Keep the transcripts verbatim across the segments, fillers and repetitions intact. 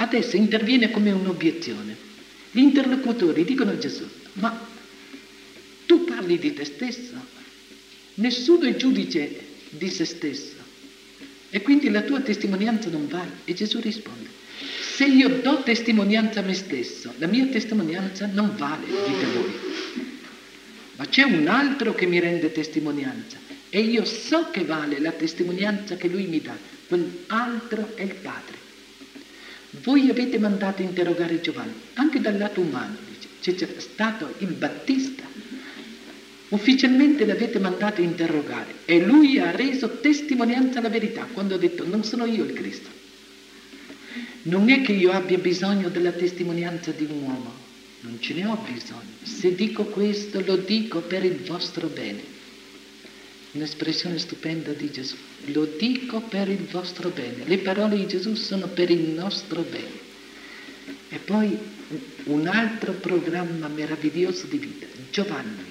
adesso interviene come un'obiezione. Gli interlocutori dicono a Gesù: ma tu parli di te stesso, nessuno è giudice di se stesso e quindi la tua testimonianza non vale. E Gesù risponde: se io do testimonianza a me stesso, la mia testimonianza non vale, dite voi, ma c'è un altro che mi rende testimonianza e io so che vale la testimonianza che lui mi dà. Quell'altro è il Padre. Voi avete mandato a interrogare Giovanni, anche dal lato umano, dice, c'è stato il Battista, ufficialmente l'avete mandato a interrogare e lui ha reso testimonianza alla verità quando ha detto: non sono io il Cristo. Non è che io abbia bisogno della testimonianza di un uomo, non ce ne ho bisogno. Se dico questo lo dico per il vostro bene. Un'espressione stupenda di Gesù: lo dico per il vostro bene. Le parole di Gesù sono per il nostro bene. E poi un altro programma meraviglioso di vita. Giovanni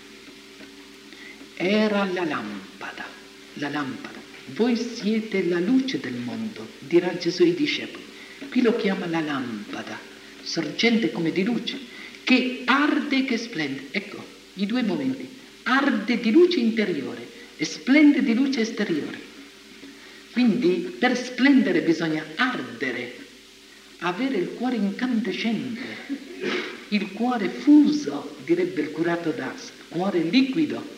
era la lampada, la lampada. Voi siete la luce del mondo, dirà Gesù ai discepoli. Qui lo chiama la lampada, sorgente come di luce, che arde e che splende. Ecco, i due momenti. Arde di luce interiore e splende di luce esteriore. Quindi per splendere bisogna ardere, avere il cuore incandescente, il cuore fuso, direbbe il curato d'Ars, cuore liquido,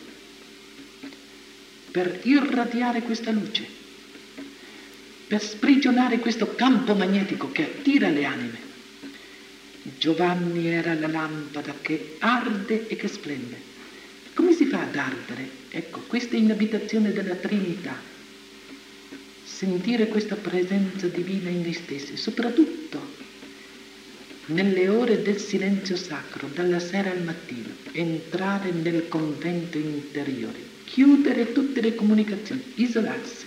per irradiare questa luce, per sprigionare questo campo magnetico che attira le anime. Giovanni era la lampada che arde e che splende. Come si fa ad ardere? Ecco, questa inabitazione della Trinità, sentire questa presenza divina in noi stessi, soprattutto nelle ore del silenzio sacro, dalla sera al mattino, entrare nel convento interiore, chiudere tutte le comunicazioni, isolarsi,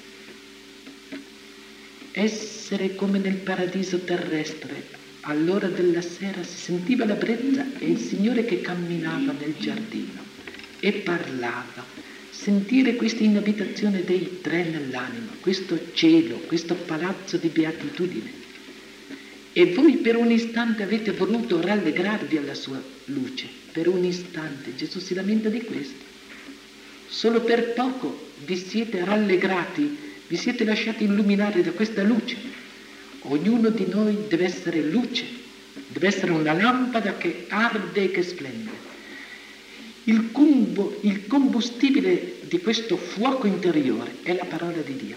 essere come nel paradiso terrestre. All'ora della sera si sentiva la brezza e il Signore che camminava nel giardino e parlava, sentire questa inabitazione dei tre nell'anima, questo cielo, questo palazzo di beatitudine. E voi per un istante avete voluto rallegrarvi alla sua luce, per un istante. Gesù si lamenta di questo. Solo per poco vi siete rallegrati, vi siete lasciati illuminare da questa luce. Ognuno di noi deve essere luce, deve essere una lampada che arde e che splende. Il, combo, il combustibile di questo fuoco interiore è la parola di Dio.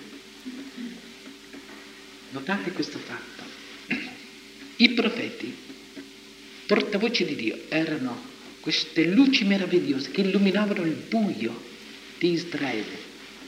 Notate questo fatto. I profeti, portavoce di Dio, erano queste luci meravigliose che illuminavano il buio di Israele.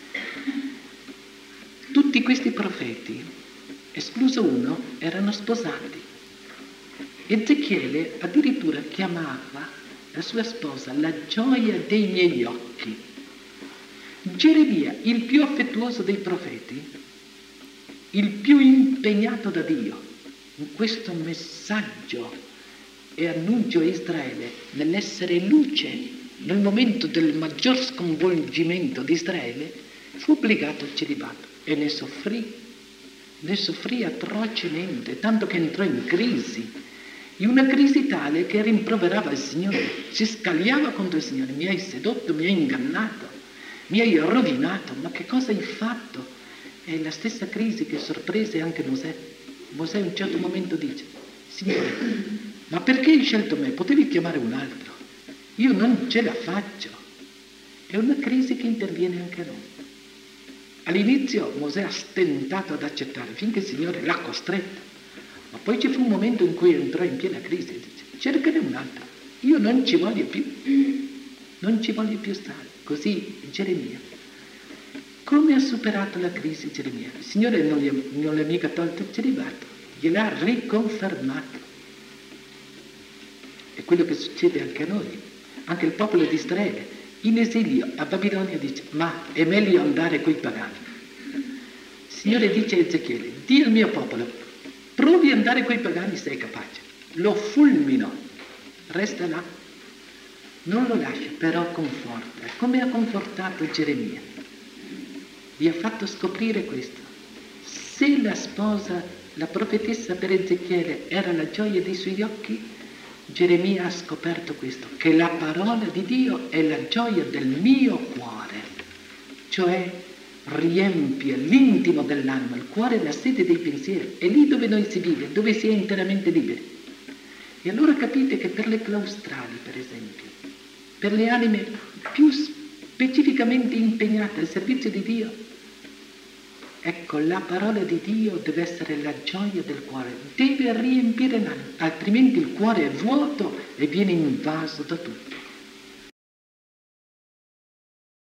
Tutti questi profeti, escluso uno, erano sposati. Ezechiele addirittura chiamava la sua sposa la gioia dei miei occhi. Geremia, il più affettuoso dei profeti, il più impegnato da Dio in questo messaggio e annuncio a Israele, nell'essere luce nel momento del maggior sconvolgimento di Israele, fu obbligato al celibato e ne soffrì, ne soffrì atrocemente, tanto che entrò in crisi. In una crisi tale che rimproverava il Signore, si scagliava contro il Signore: mi hai sedotto, mi hai ingannato, mi hai rovinato, ma che cosa hai fatto? È la stessa crisi che sorprese anche Mosè. Mosè in un certo momento dice: Signore, ma perché hai scelto me? Potevi chiamare un altro, io non ce la faccio. È una crisi che interviene anche a noi. All'inizio Mosè ha stentato ad accettare finché il Signore l'ha costretto. Ma poi ci fu un momento in cui entrò in piena crisi e dice: cercane un altro, io non ci voglio più, non ci voglio più stare. Così Geremia. Come ha superato la crisi Geremia? Il Signore non gli ha, non gli ha mica tolto il celibato, gliel'ha riconfermato. È quello che succede anche a noi. Anche il popolo di Israele, in esilio a Babilonia, dice: ma è meglio andare coi pagani. Il Signore dice a Ezechiele: di al mio popolo, provi ad andare coi pagani se sei capace. Lo fulmino, resta là. Non lo lascia, però conforta. Come ha confortato Geremia? Vi ha fatto scoprire questo. Se la sposa la profetessa per Ezechiele era la gioia dei suoi occhi, Geremia ha scoperto questo, che la parola di Dio è la gioia del mio cuore, cioè riempie l'intimo dell'anima, il cuore è la sede dei pensieri, è lì dove noi si vive, dove si è interamente liberi. E allora capite che per le claustrali, per esempio, per le anime più specificamente impegnate al servizio di Dio, ecco, la parola di Dio deve essere la gioia del cuore, deve riempire l'anima, altrimenti il cuore è vuoto e viene invaso da tutto.